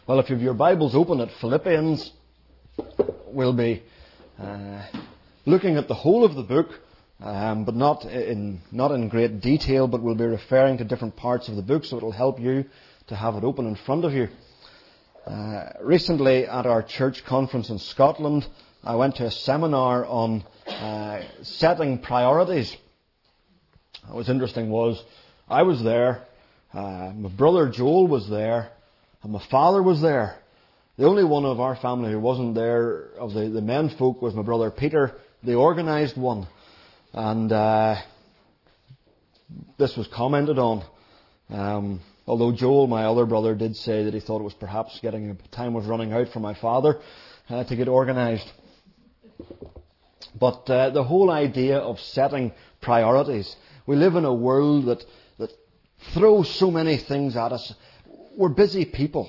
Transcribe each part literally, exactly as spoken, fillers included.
Well, if you have your Bibles open at Philippians, we'll be uh, looking at the whole of the book, um, but not in not in great detail, but we'll be referring to different parts of the book, so it'll help you to have it open in front of you. Uh, recently, at our church conference in Scotland, I went to a seminar on uh, setting priorities. What was interesting was I was there, uh, my brother Joel was there, and my father was there. The only one of our family who wasn't there, of the, the men folk, was my brother Peter, the organised one. And uh, this was commented on. Um, although Joel, my other brother, did say that he thought it was perhaps getting time was running out for my father uh, to get organised. But uh, the whole idea of setting priorities. We live in a world that, that throws so many things at us. We're busy people.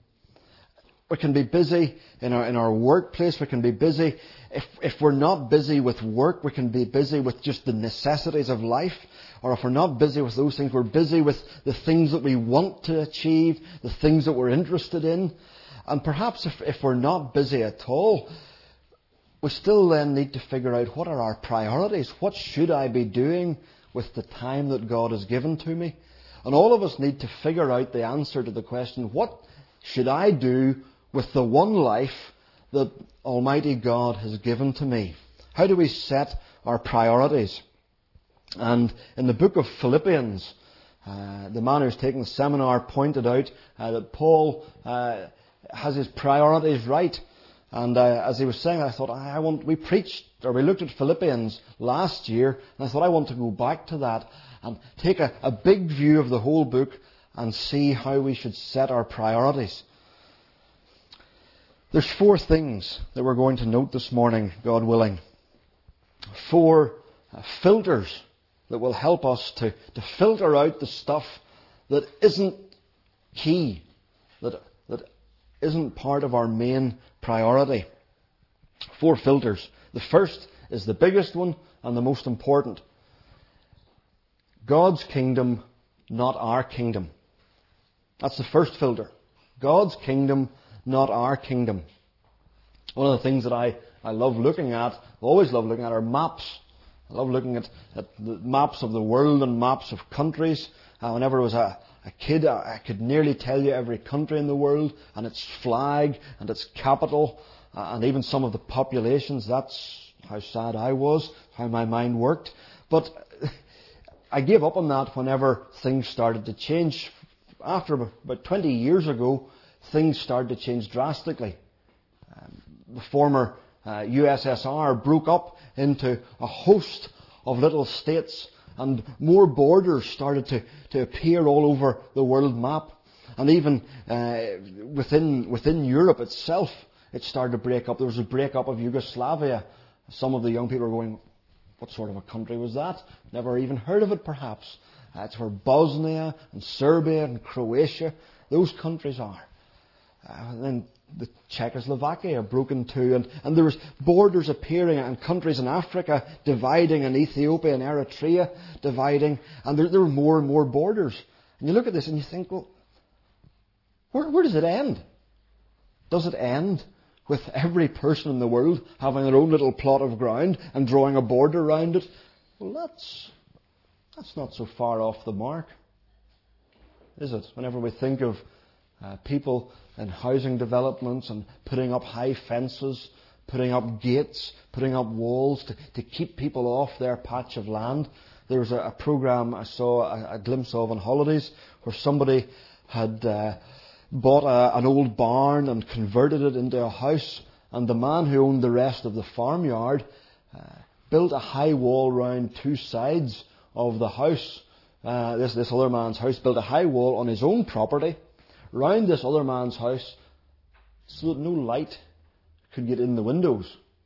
We can be busy in our in our workplace. We can be busy. If if we're not busy with work, we can be busy with just the necessities of life. Or if we're not busy with those things, we're busy with the things that we want to achieve, the things that we're interested in. And perhaps if, if we're not busy at all, we still then need to figure out, what are our priorities? What should I be doing with the time that God has given to me? And all of us need to figure out the answer to the question, what should I do with the one life that Almighty God has given to me? How do we set our priorities? And in the book of Philippians, uh, the man who's taken the seminar pointed out uh, that Paul uh, has his priorities right. And uh, as he was saying, I thought, I want. We preached, or we looked at Philippians last year, and I thought I want to go back to that and take a, a big view of the whole book and see how we should set our priorities. There's four things that we're going to note this morning, God willing. Four uh, filters that will help us to, to filter out the stuff that isn't key, that that isn't part of our main priority. Four filters. The first is the biggest one and the most important. God's kingdom, not our kingdom. That's the first filter. God's kingdom, not our kingdom. One of the things that I, I love looking at, always love looking at, are maps. I love looking at, at the maps of the world and maps of countries. Uh, whenever I was a, a kid, I, I could nearly tell you every country in the world and its flag and its capital uh, and even some of the populations. That's how sad I was, how my mind worked. But I gave up on that whenever things started to change. After about twenty years ago, things started to change drastically. Um, the former uh, U S S R broke up into a host of little states, and more borders started to, to appear all over the world map. And even uh, within within Europe itself, it started to break up. There was a break-up of Yugoslavia. Some of the young people were going, what sort of a country was that? Never even heard of it, perhaps. That's where Bosnia and Serbia and Croatia, those countries are. Uh, and then the Czechoslovakia broke in two, and, and there was borders appearing, and countries in Africa dividing, and Ethiopia and Eritrea dividing, and there, there were more and more borders. And you look at this and you think, well, where, where does it end? Does it end with every person in the world having their own little plot of ground and drawing a border around it? Well, that's that's not so far off the mark, is it? Whenever we think of uh, people in housing developments and putting up high fences, putting up gates, putting up walls to, to keep people off their patch of land. There was a, a program I saw a, a glimpse of on holidays where somebody had uh, bought a, an old barn and converted it into a house, and the man who owned the rest of the farmyard uh, built a high wall round two sides of the house. Uh, this, this other man's house built a high wall on his own property round this other man's house so that no light could get in the windows.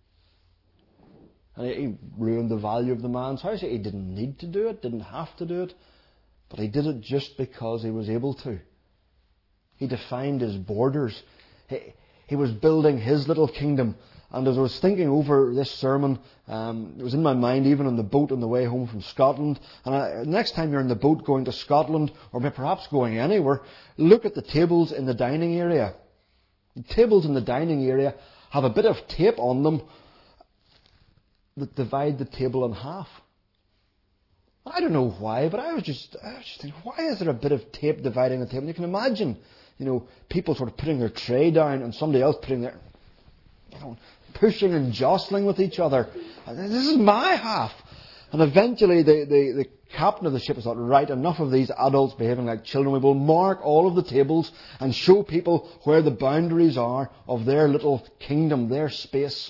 And he ruined the value of the man's house. He didn't need to do it, didn't have to do it, but he did it just because he was able to. He defined his borders. He, he was building his little kingdom. And as I was thinking over this sermon, um, it was in my mind even on the boat on the way home from Scotland. And I, next time you're in the boat going to Scotland, or perhaps going anywhere, look at the tables in the dining area. The tables in the dining area have a bit of tape on them that divide the table in half. I don't know why, but I was just, I was just thinking, why is there a bit of tape dividing the table? You can imagine, you know, people sort of putting their tray down and somebody else putting their, you know, pushing and jostling with each other. This is my half. And eventually the, the, the captain of the ship thought, right, enough of these adults behaving like children. We will mark all of the tables and show people where the boundaries are of their little kingdom, their space.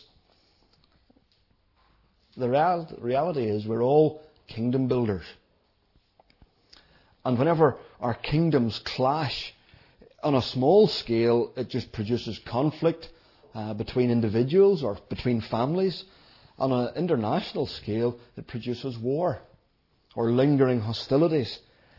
The real, reality is we're all kingdom builders. And whenever our kingdoms clash on a small scale, it just produces conflict uh, between individuals or between families. On an international scale, it produces war or lingering hostilities.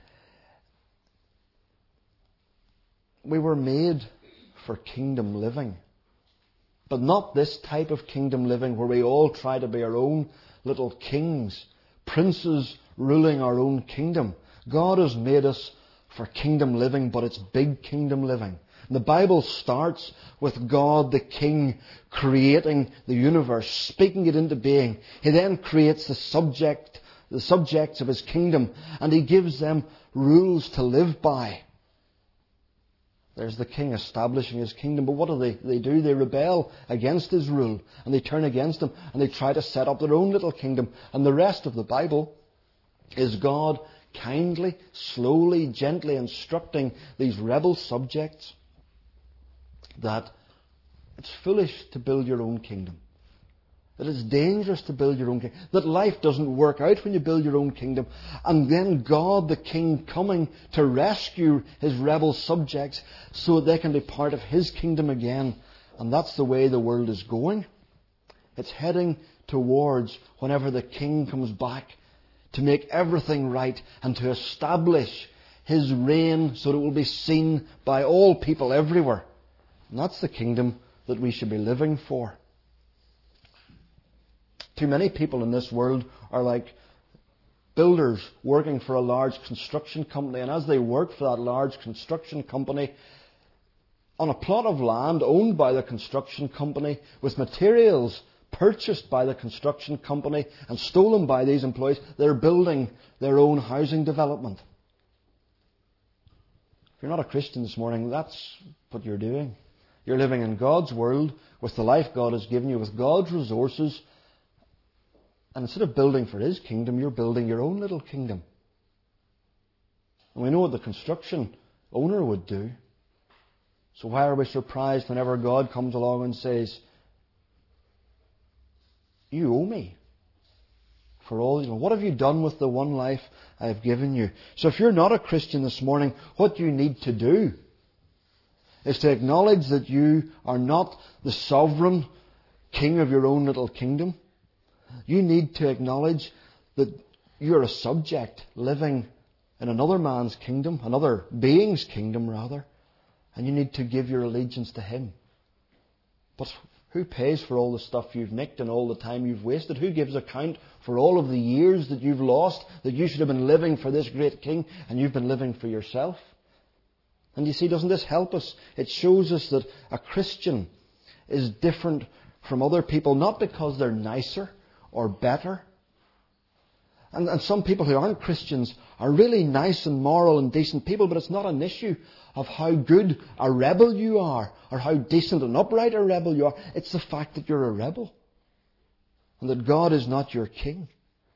We were made for kingdom living. But not this type of kingdom living where we all try to be our own little kings, princes ruling our own kingdom. God has made us for kingdom living, but it's big kingdom living. And the Bible starts with God the King creating the universe, speaking it into being. He then creates the subject, the subjects of His kingdom, and He gives them rules to live by. There's the king establishing his kingdom, but what do they, they do? They rebel against his rule, and they turn against him, and they try to set up their own little kingdom. And the rest of the Bible is God kindly, slowly, gently instructing these rebel subjects that it's foolish to build your own kingdom. That it's dangerous to build your own kingdom. That life doesn't work out when you build your own kingdom. And then God the King coming to rescue His rebel subjects so they can be part of His kingdom again. And that's the way the world is going. It's heading towards whenever the King comes back to make everything right and to establish His reign so that it will be seen by all people everywhere. And that's the kingdom that we should be living for. Too many people in this world are like builders working for a large construction company. And as they work for that large construction company, on a plot of land owned by the construction company, with materials purchased by the construction company and stolen by these employees, they're building their own housing development. If you're not a Christian this morning, that's what you're doing. You're living in God's world with the life God has given you, with God's resources. And instead of building for His kingdom, you're building your own little kingdom. And we know what the construction owner would do. So why are we surprised whenever God comes along and says, you owe me for all you know. What have you done with the one life I have given you? So if you're not a Christian this morning, what you need to do is to acknowledge that you are not the sovereign king of your own little kingdom. You need to acknowledge that you're a subject living in another man's kingdom, another being's kingdom rather, and you need to give your allegiance to Him. But who pays for all the stuff you've nicked and all the time you've wasted? Who gives account for all of the years that you've lost, that you should have been living for this great King and you've been living for yourself? And you see, doesn't this help us? It shows us that a Christian is different from other people, not because they're nicer or better. And, and some people who aren't Christians are really nice and moral and decent people, but it's not an issue of how good a rebel you are or how decent and upright a rebel you are. It's the fact that you're a rebel and that God is not your king.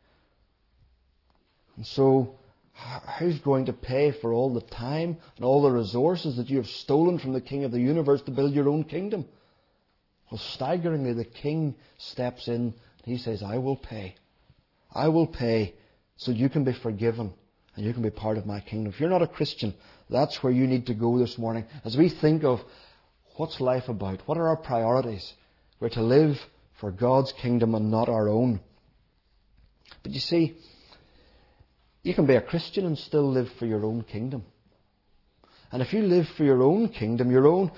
And so, who's going to pay for all the time and all the resources that you have stolen from the King of the universe to build your own kingdom? Well, staggeringly, the King steps in. He says, I will pay. I will pay so you can be forgiven and you can be part of my kingdom. If you're not a Christian, that's where you need to go this morning. As we think of what's life about, what are our priorities? We're to live for God's kingdom and not our own. But you see, you can be a Christian and still live for your own kingdom. And if you live for your own kingdom, your own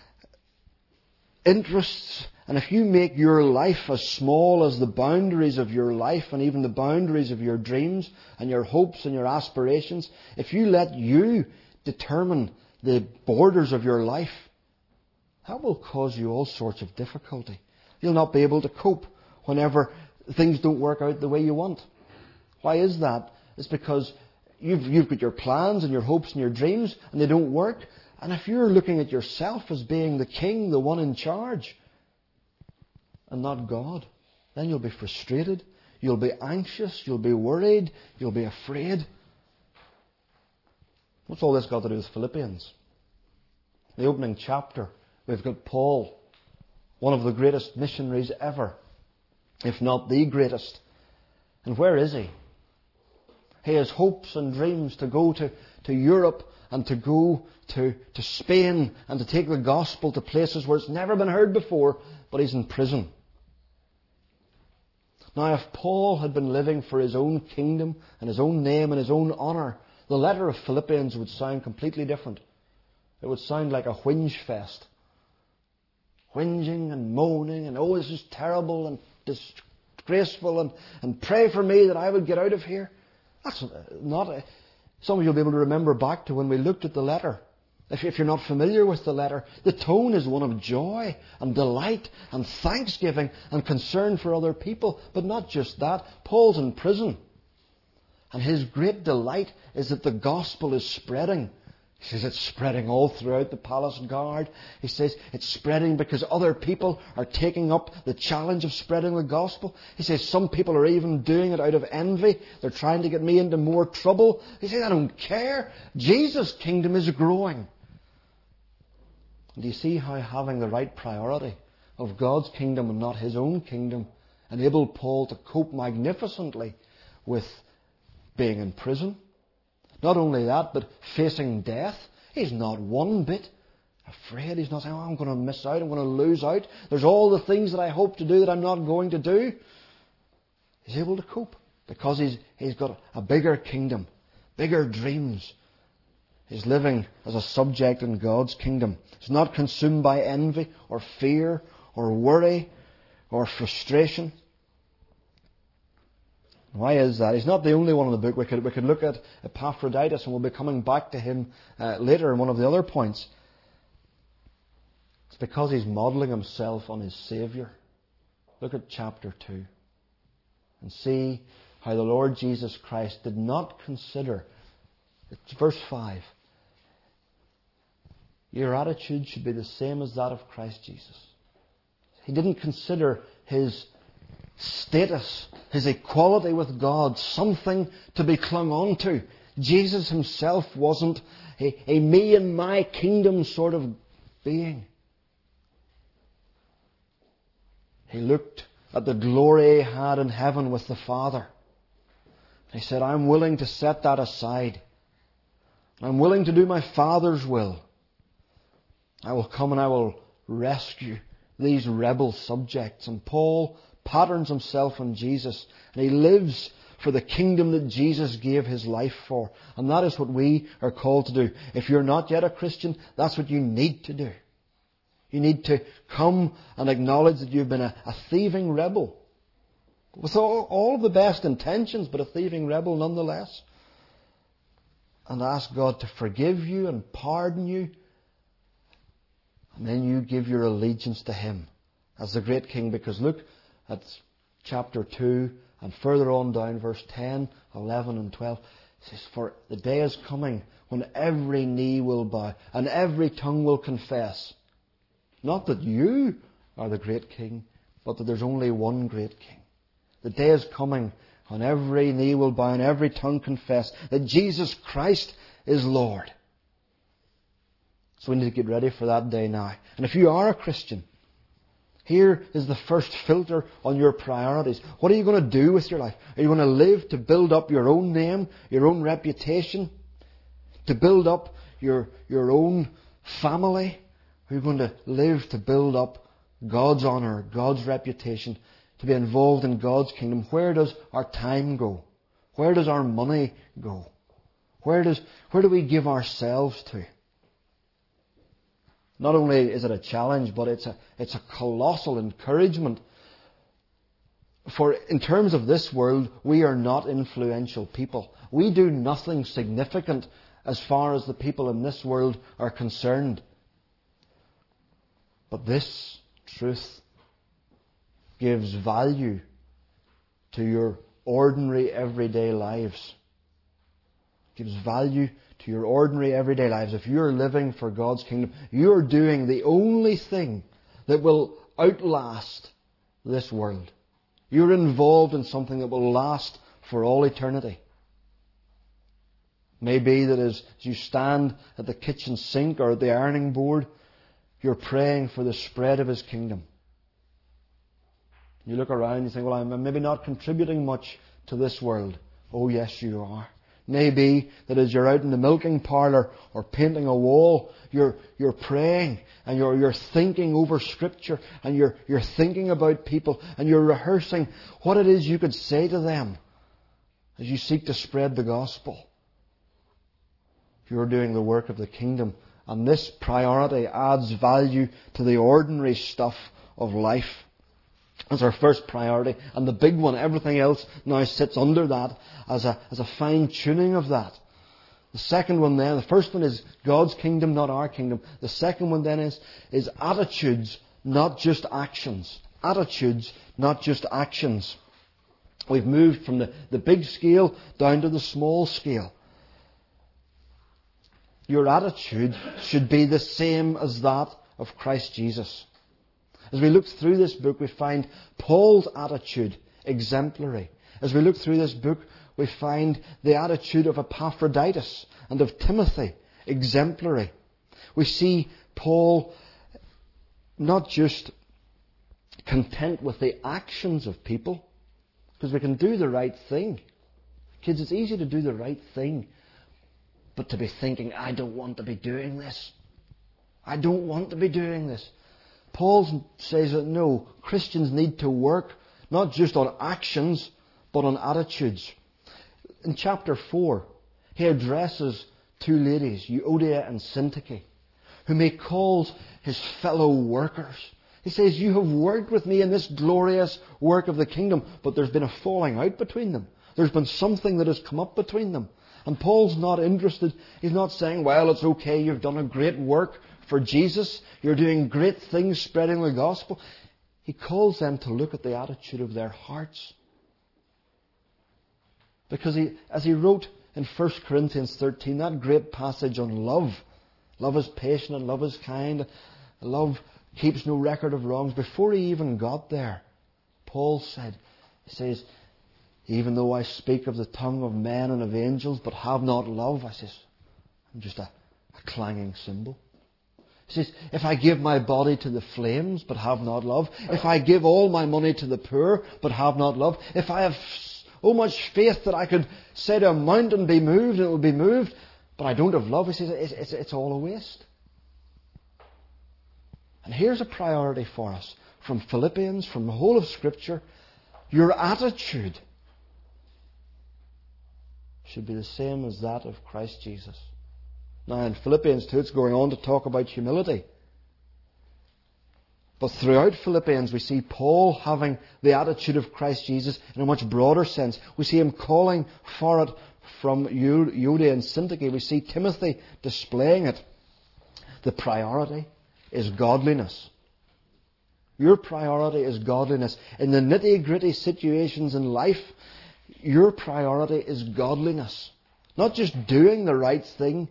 interests, and if you make your life as small as the boundaries of your life and even the boundaries of your dreams and your hopes and your aspirations, if you let you determine the borders of your life, that will cause you all sorts of difficulty. You'll not be able to cope whenever things don't work out the way you want. Why is that? It's because you've, you've got your plans and your hopes and your dreams, and they don't work. And if you're looking at yourself as being the king, the one in charge, and not God, then you'll be frustrated, you'll be anxious, you'll be worried, you'll be afraid. What's all this got to do with Philippians? The opening chapter, we've got Paul, one of the greatest missionaries ever, if not the greatest. And where is he? He has hopes and dreams to go to, to Europe and to go to, to Spain and to take the gospel to places where it's never been heard before, but he's in prison. Now, if Paul had been living for his own kingdom and his own name and his own honour, the letter of Philippians would sound completely different. It would sound like a whinge fest. Whinging and moaning and, oh, this is terrible and disgraceful and, and pray for me that I would get out of here. That's not... A, some of you will be able to remember back to when we looked at the letter. If, if you're not familiar with the letter, the tone is one of joy and delight and thanksgiving and concern for other people. But not just that. Paul's in prison. And his great delight is that the gospel is spreading. He says it's spreading all throughout the palace guard. He says it's spreading because other people are taking up the challenge of spreading the gospel. He says some people are even doing it out of envy. They're trying to get me into more trouble. He says, I don't care. Jesus' kingdom is growing. Do you see how having the right priority of God's kingdom and not his own kingdom enabled Paul to cope magnificently with being in prison? Not only that, but facing death. He's not one bit afraid. He's not saying, oh, I'm going to miss out, I'm going to lose out. There's all the things that I hope to do that I'm not going to do. He's able to cope because he's, he's got a bigger kingdom, bigger dreams. He's living as a subject in God's kingdom. He's not consumed by envy or fear or worry or frustration. Why is that? He's not the only one in the book. We could, we could look at Epaphroditus, and we'll be coming back to him uh, later in one of the other points. It's because he's modelling himself on his Saviour. Look at chapter two and see how the Lord Jesus Christ did not consider, it's verse five, your attitude should be the same as that of Christ Jesus. He didn't consider his status, his equality with God, something to be clung on to. Jesus himself wasn't a, a me and my kingdom sort of being. He looked at the glory he had in heaven with the Father. He said, I'm willing to set that aside. I'm willing to do my Father's will. I will come and I will rescue these rebel subjects. And Paul patterns himself on Jesus, and he lives for the kingdom that Jesus gave his life for. And that is what we are called to do. If you're not yet a Christian, that's what you need to do. You need to come and acknowledge that you've been a, a thieving rebel. With all, all the best intentions, but a thieving rebel nonetheless. And ask God to forgive you and pardon you. And then you give your allegiance to him as the great king. Because look at chapter two and further on down, verse ten, eleven and twelve. It says, for the day is coming when every knee will bow and every tongue will confess. Not that you are the great king, but that there's only one great king. The day is coming when every knee will bow and every tongue confess that Jesus Christ is Lord. So we need to get ready for that day now. And if you are a Christian, here is the first filter on your priorities. What are you going to do with your life? Are you going to live to build up your own name, your own reputation? To build up your, your own family? Are you going to live to build up God's honour, God's reputation, to be involved in God's kingdom? Where does our time go? Where does our money go? Where does where do we give ourselves to? Not only is it a challenge, but it's a it's a colossal encouragement. For in terms of this world, we are not influential people. We do nothing significant as far as the people in this world are concerned. But this truth gives value to your ordinary everyday lives. Gives value to your ordinary everyday lives. If you're living for God's kingdom, you're doing the only thing that will outlast this world. You're involved in something that will last for all eternity. Maybe that as you stand at the kitchen sink or at the ironing board, you're praying for the spread of His kingdom. You look around and you think, well, I'm maybe not contributing much to this world. Oh yes, you are. Maybe that as you're out in the milking parlour or painting a wall, you're you're praying and you're you're thinking over Scripture and you're you're thinking about people and you're rehearsing what it is you could say to them as you seek to spread the gospel. You're doing the work of the kingdom, and this priority adds value to the ordinary stuff of life. That's our first priority, and the big one. Everything else now sits under that as a, as a fine-tuning of that. The second one then, the first one is God's kingdom, not our kingdom. The second one then is, is attitudes, not just actions. Attitudes, not just actions. We've moved from the, the big scale down to the small scale. Your attitude should be the same as that of Christ Jesus. As we look through this book, we find Paul's attitude exemplary. As we look through this book, we find the attitude of Epaphroditus and of Timothy exemplary. We see Paul not just content with the actions of people, because we can do the right thing. Kids, it's easy to do the right thing, but to be thinking, I don't want to be doing this. I don't want to be doing this. Paul says that no, Christians need to work not just on actions, but on attitudes. In chapter four, he addresses two ladies, Euodia and Syntyche, whom he calls his fellow workers. He says, you have worked with me in this glorious work of the kingdom, but there's been a falling out between them. There's been something that has come up between them. And Paul's not interested. He's not saying, well, it's okay, you've done a great work for Jesus. You're doing great things spreading the gospel. He calls them to look at the attitude of their hearts. Because he, as he wrote in First Corinthians thirteen, that great passage on love, love is patient and love is kind, love keeps no record of wrongs. Before he even got there, Paul said, he says, even though I speak of the tongue of men and of angels, but have not love, I says, I'm just a, a clanging cymbal. He says, if I give my body to the flames, but have not love, if I give all my money to the poor, but have not love, if I have so much faith that I could say to a mountain, be moved, and it will be moved, but I don't have love, he says, it's, it's, it's all a waste. And here's a priority for us from Philippians, from the whole of Scripture. Your attitude should be the same as that of Christ Jesus. Now in Philippians two, it's going on to talk about humility. But throughout Philippians, we see Paul having the attitude of Christ Jesus in a much broader sense. We see him calling for it from Euodia and Syntyche. We see Timothy displaying it. The priority is godliness. Your priority is godliness. In the nitty-gritty situations in life, your priority is godliness. Not just doing the right thing.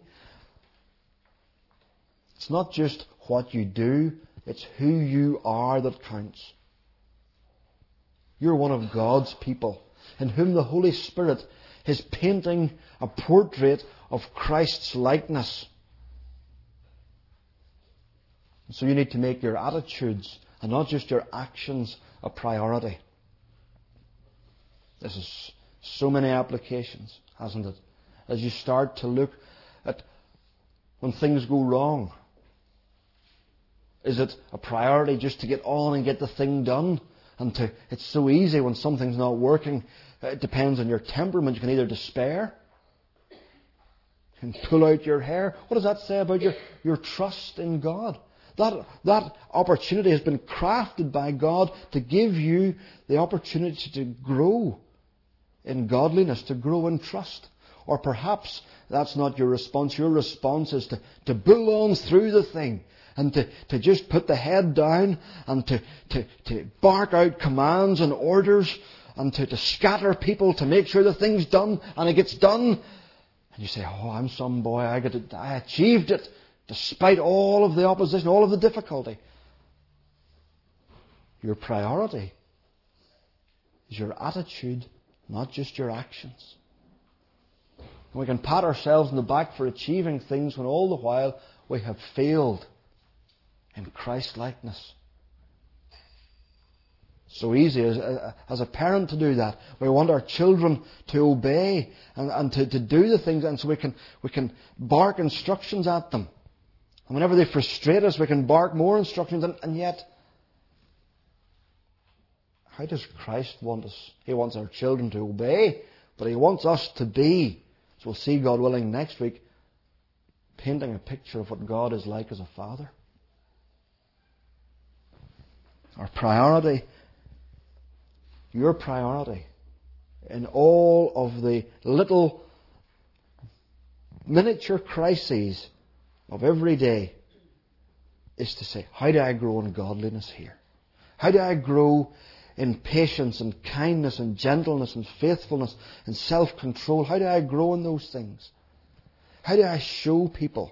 It's not just what you do, it's who you are that counts. You're one of God's people, in whom the Holy Spirit is painting a portrait of Christ's likeness. So you need to make your attitudes, and not just your actions, a priority. This is so many applications, hasn't it? As you start to look at when things go wrong. Is it a priority just to get on and get the thing done? And to, it's so easy when something's not working. It depends on your temperament. You can either despair, you can pull out your hair. What does that say about your, your trust in God? That, that opportunity has been crafted by God to give you the opportunity to grow in godliness, to grow in trust. Or perhaps that's not your response. Your response is to, to bull on through the thing and to, to just put the head down and to, to, to bark out commands and orders and to, to scatter people to make sure the thing's done, and it gets done. And you say, oh, I'm some boy, I got it, I achieved it despite all of the opposition, all of the difficulty. Your priority is your attitude, not just your actions. And we can pat ourselves on the back for achieving things when all the while we have failed in Christ-likeness. So easy as, as a parent to do that. We want our children to obey and, and to, to do the things, and so we can we can bark instructions at them. And whenever they frustrate us, we can bark more instructions, and, and yet, how does Christ want us? He wants our children to obey, but He wants us to be, as we'll see, God willing, next week, painting a picture of what God is like as a father. Our priority, your priority, in all of the little miniature crises of every day, is to say, how do I grow in godliness here? How do I grow in patience and kindness and gentleness and faithfulness and self-control? How do I grow in those things? How do I show people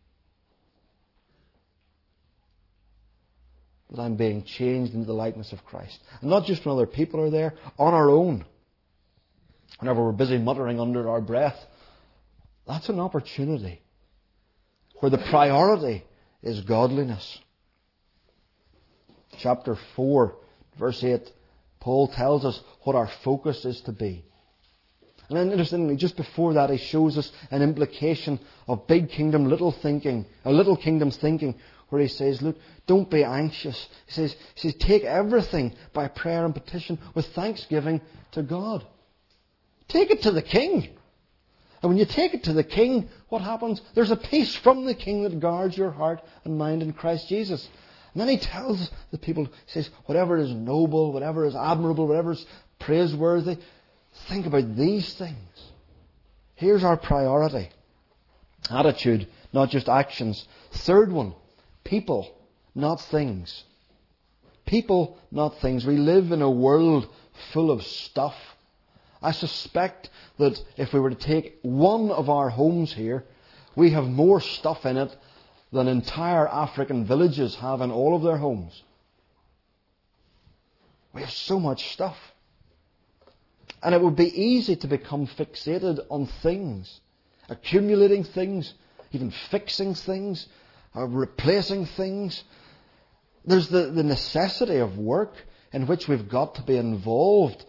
that I'm being changed into the likeness of Christ? And not just when other people are there, on our own. Whenever we're busy muttering under our breath, that's an opportunity where the priority is godliness. Chapter four, verse eight, Paul tells us what our focus is to be. And then interestingly, just before that, he shows us an implication of big kingdom, little thinking, a little kingdom's thinking, where he says, look, don't be anxious. He says, he says, take everything by prayer and petition with thanksgiving to God. Take it to the King. And when you take it to the King, what happens? There's a peace from the King that guards your heart and mind in Christ Jesus. And then he tells the people, he says, whatever is noble, whatever is admirable, whatever is praiseworthy, think about these things. Here's our priority. Attitude, not just actions. Third one, people, not things. People, not things. We live in a world full of stuff. I suspect that if we were to take one of our homes here, we have more stuff in it than entire African villages have in all of their homes. We have so much stuff. And it would be easy to become fixated on things, accumulating things, even fixing things, or replacing things. There's the, the necessity of work in which we've got to be involved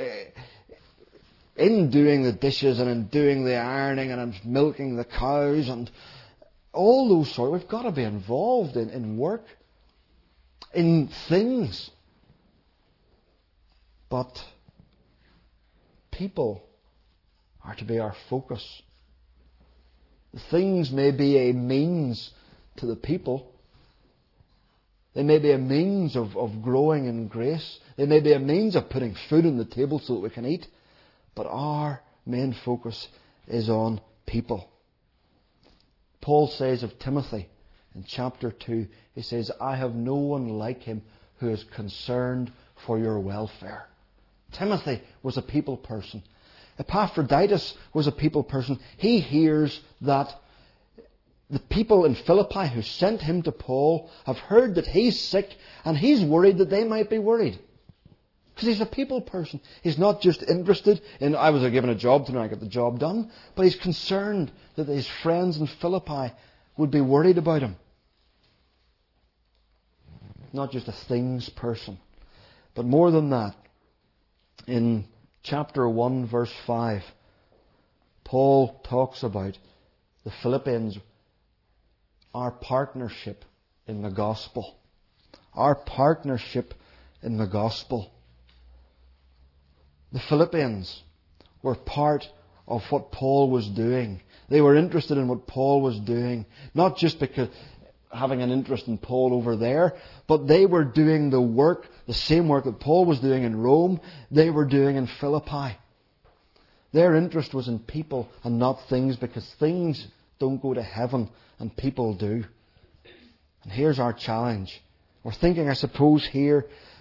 in doing the dishes and in doing the ironing and in milking the cows and all those sort. We've got to be involved in, in work, in things. But people are to be our focus. The things may be a means to the people. They may be a means of, of growing in grace. They may be a means of putting food on the table so that we can eat. But our main focus is on people. Paul says of Timothy in chapter two, he says, I have no one like him who is concerned for your welfare. Timothy was a people person. Epaphroditus was a people person. He hears that the people in Philippi who sent him to Paul have heard that he's sick, and he's worried that they might be worried. Because he's a people person. He's not just interested in, I was given a job tonight, I got the job done. But he's concerned that his friends in Philippi would be worried about him. Not just a things person. But more than that, in chapter one, verse five, Paul talks about the Philippians, our partnership in the gospel. Our partnership in the gospel. The Philippians were part of what Paul was doing. They were interested in what Paul was doing. Not just because having an interest in Paul over there, but they were doing the work, the same work that Paul was doing in Rome, they were doing in Philippi. Their interest was in people and not things, because things don't go to heaven and people do. And here's our challenge. We're thinking, I suppose, here,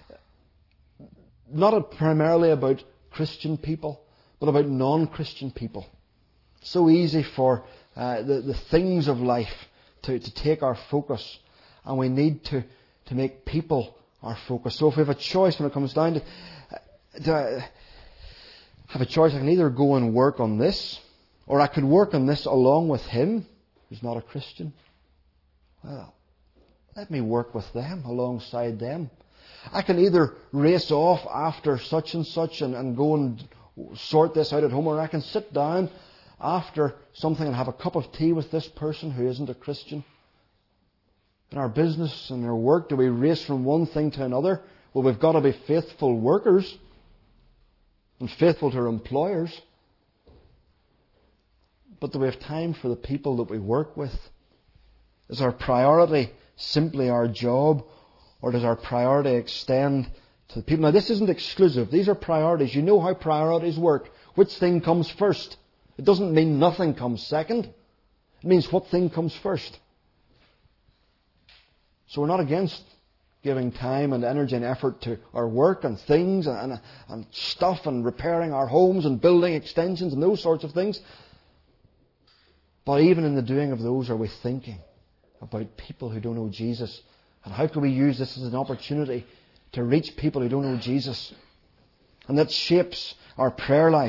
not primarily about Christian people, but about non-Christian people. It's so easy for uh, the, the things of life to, to take our focus, and we need to, to make people our focus. So if we have a choice when it comes down to, to have a choice, I can either go and work on this, or I could work on this along with him, who's not a Christian. Well, let me work with them, alongside them. I can either race off after such and such and, and go and sort this out at home, or I can sit down after something and have a cup of tea with this person who isn't a Christian. In our business and our work, do we race from one thing to another? Well, we've got to be faithful workers and faithful to our employers. But do we have time for the people that we work with? Is our priority simply our job, or does our priority extend to the people? Now, this isn't exclusive. These are priorities. You know how priorities work. Which thing comes first? It doesn't mean nothing comes second. It means what thing comes first. So we're not against giving time and energy and effort to our work and things and, and, and stuff and repairing our homes and building extensions and those sorts of things. But even in the doing of those, are we thinking about people who don't know Jesus? And how can we use this as an opportunity to reach people who don't know Jesus? And that shapes our prayer life.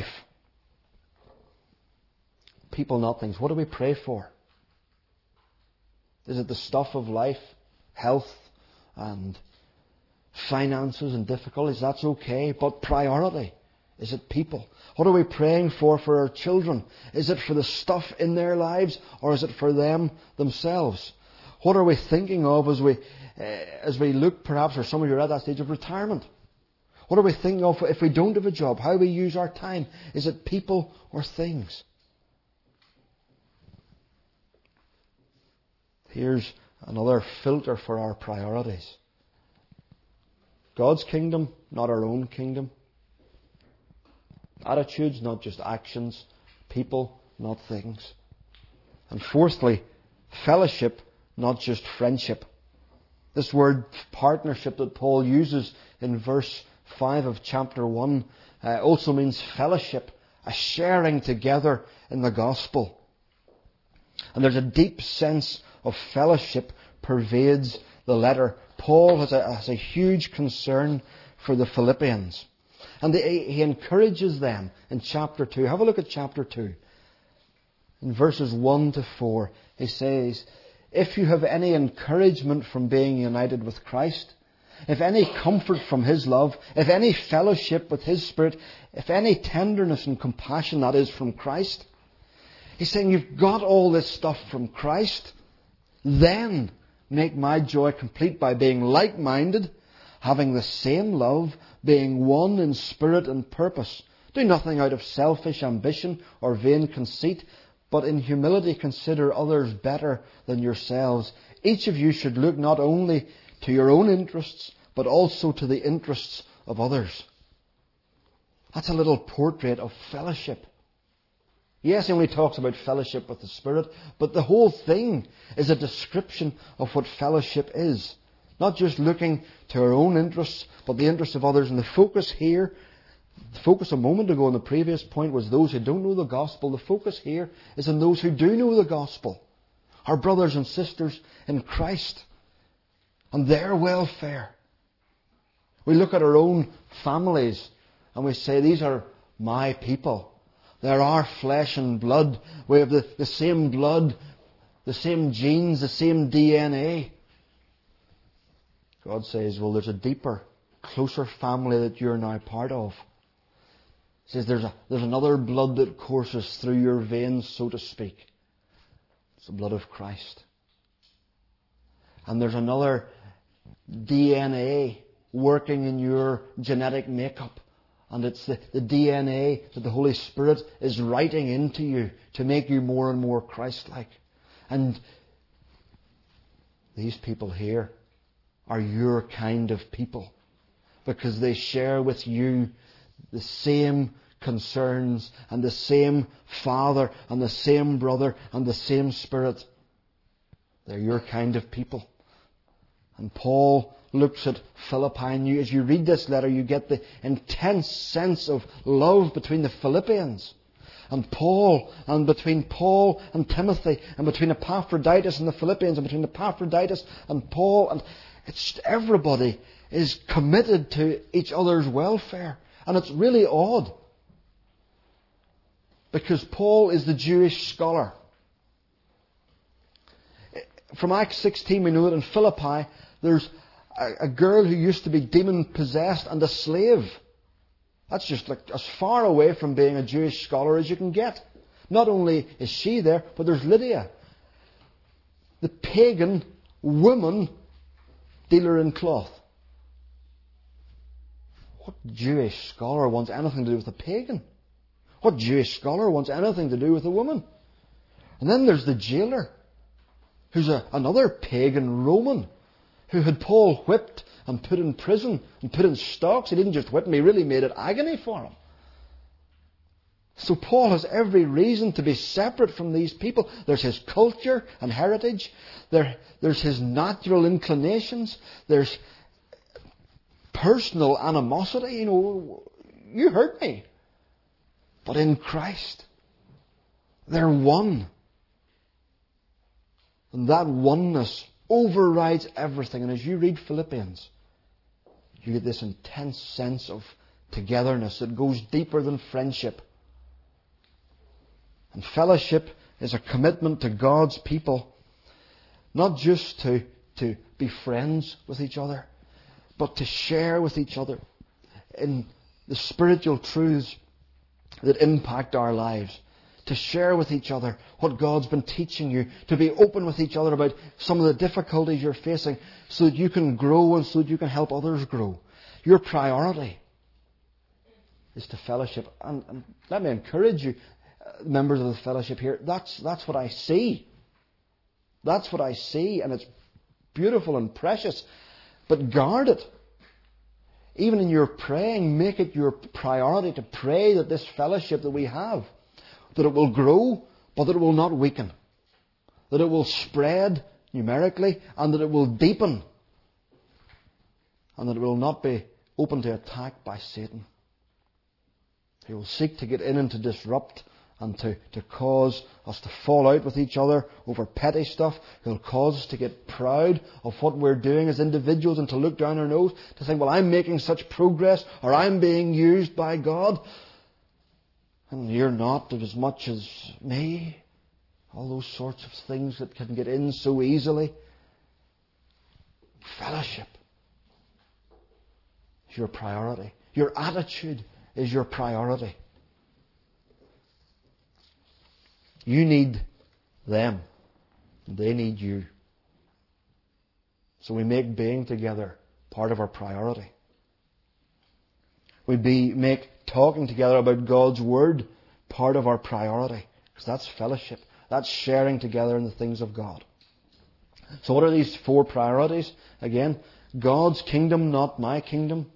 People, not things. What do we pray for? Is it the stuff of life, health and finances and difficulties? That's okay. But priority, is it people? What are we praying for for our children? Is it for the stuff in their lives, or is it for them themselves? What are we thinking of as we uh, as we look, perhaps, or some of you are at that stage of retirement? What are we thinking of if we don't have a job? How we use our time? Is it people or things? Here's another filter for our priorities. God's kingdom, not our own kingdom. Attitudes, not just actions. People, not things. And fourthly, fellowship, not just friendship. This word partnership that Paul uses in verse five of chapter one uh, also means fellowship, a sharing together in the gospel. And there's a deep sense of fellowship pervades the letter. Paul has a, has a huge concern for the Philippians. And the, he encourages them in chapter two. Have a look at chapter two. In verses one to four, he says, "If you have any encouragement from being united with Christ, if any comfort from His love, if any fellowship with His Spirit, if any tenderness and compassion that is from Christ," he's saying, you've got all this stuff from Christ, then make my joy complete by being like-minded, having the same love, being one in spirit and purpose. Do nothing out of selfish ambition or vain conceit, but in humility consider others better than yourselves. Each of you should look not only to your own interests, but also to the interests of others. That's a little portrait of fellowship. Yes, he only talks about fellowship with the Spirit, but the whole thing is a description of what fellowship is. Not just looking to our own interests, but the interests of others. And the focus here, the focus a moment ago on the previous point was those who don't know the gospel. The focus here is on those who do know the gospel. Our brothers and sisters in Christ and their welfare. We look at our own families and we say, these are my people. They're our flesh and blood. We have the, the same blood, the same genes, the same D N A. God says, well, there's a deeper, closer family that you're now part of. He says there's, a, there's another blood that courses through your veins, so to speak. It's the blood of Christ. And there's another D N A working in your genetic makeup. And it's the, the D N A that the Holy Spirit is writing into you to make you more and more Christ-like. And these people here are your kind of people, because they share with you the same concerns and the same Father and the same brother and the same Spirit. They're your kind of people. And Paul looks at Philippi, and you, as you read this letter, you get the intense sense of love between the Philippians and Paul, and between Paul and Timothy, and between Epaphroditus and the Philippians, and between Epaphroditus and Paul. And it's everybody is committed to each other's welfare. And it's really odd, because Paul is the Jewish scholar. From Acts sixteen we know that in Philippi there's a, a girl who used to be demon-possessed and a slave. That's just like as far away from being a Jewish scholar as you can get. Not only is she there, but there's Lydia, the pagan woman dealer in cloth. What Jewish scholar wants anything to do with a pagan? What Jewish scholar wants anything to do with a woman? And then there's the jailer, who's a, another pagan Roman, who had Paul whipped and put in prison and put in stocks. He didn't just whip him, he really made it agony for him. So Paul has every reason to be separate from these people. There's his culture and heritage. There, there's his natural inclinations. There's personal animosity. You know, you hurt me. But in Christ, they're one. And that oneness overrides everything. And as you read Philippians, you get this intense sense of togetherness that goes deeper than friendship. And fellowship is a commitment to God's people, not just to, to be friends with each other, but to share with each other in the spiritual truths that impact our lives. To share with each other what God's been teaching you. To be open with each other about some of the difficulties you're facing, so that you can grow and so that you can help others grow. Your priority is to fellowship. And, and let me encourage you, members of the fellowship here, that's, that's what I see. That's what I see, and it's beautiful and precious. But guard it. Even in your praying, make it your priority to pray that this fellowship that we have, that it will grow, but that it will not weaken. That it will spread numerically, and that it will deepen. And that it will not be open to attack by Satan. He will seek to get in and to disrupt and to, to cause us to fall out with each other over petty stuff. He'll cause us to get proud of what we're doing as individuals and to look down our nose, to think, well, I'm making such progress, or I'm being used by God, and you're not as much as me. All those sorts of things that can get in so easily. Fellowship is your priority. Your attitude is your priority. You need them. They need you. So we make being together part of our priority. We be, make talking together about God's Word part of our priority. Because that's fellowship. That's sharing together in the things of God. So what are these four priorities? Again, God's kingdom, not my kingdom.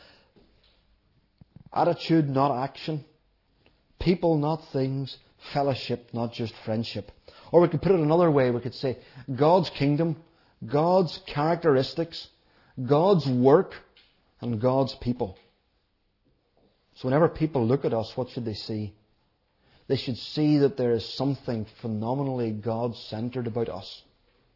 Attitude, not action. People, not things. Fellowship, not just friendship. Or we could put it another way. We could say God's kingdom, God's characteristics, God's work, and God's people. So whenever people look at us, what should they see? They should see that there is something phenomenally God-centered about us,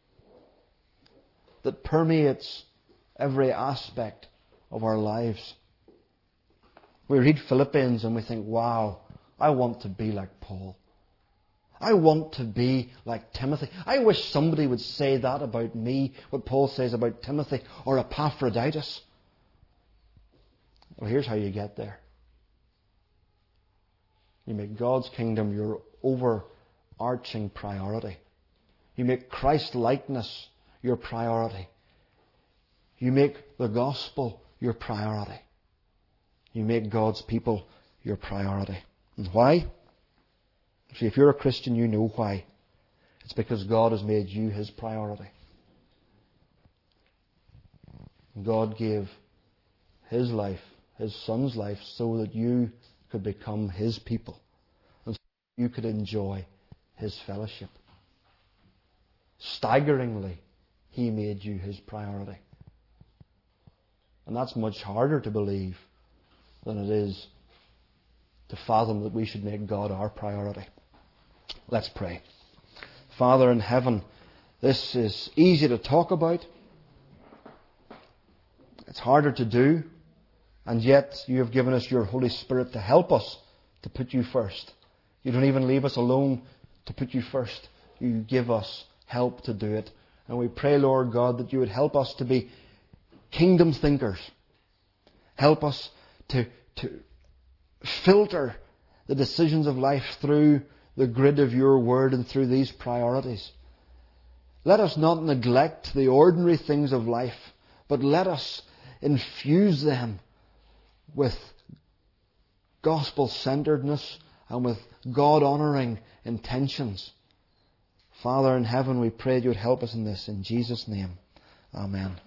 that permeates every aspect of our lives. We read Philippians and we think, wow, I want to be like Paul. I want to be like Timothy. I wish somebody would say that about me, what Paul says about Timothy or Epaphroditus. Well, here's how you get there. You make God's kingdom your overarching priority. You make Christ-likeness your priority. You make the gospel your priority. You make God's people your priority. And why? See, if you're a Christian, you know why. It's because God has made you His priority. God gave His life, His Son's life, so that you could become His people. And so you could enjoy His fellowship. Staggeringly, He made you His priority. And that's much harder to believe than it is to fathom that we should make God our priority. Let's pray. Father in heaven, this is easy to talk about. It's harder to do. And yet you have given us your Holy Spirit to help us to put you first. You don't even leave us alone to put you first. You give us help to do it. And we pray, Lord God, that you would help us to be kingdom thinkers. Help us to, to filter the decisions of life through the grid of your word and through these priorities. Let us not neglect the ordinary things of life, but let us infuse them with gospel-centeredness and with God-honouring intentions. Father in heaven, we pray you would help us in this. In Jesus' name, amen.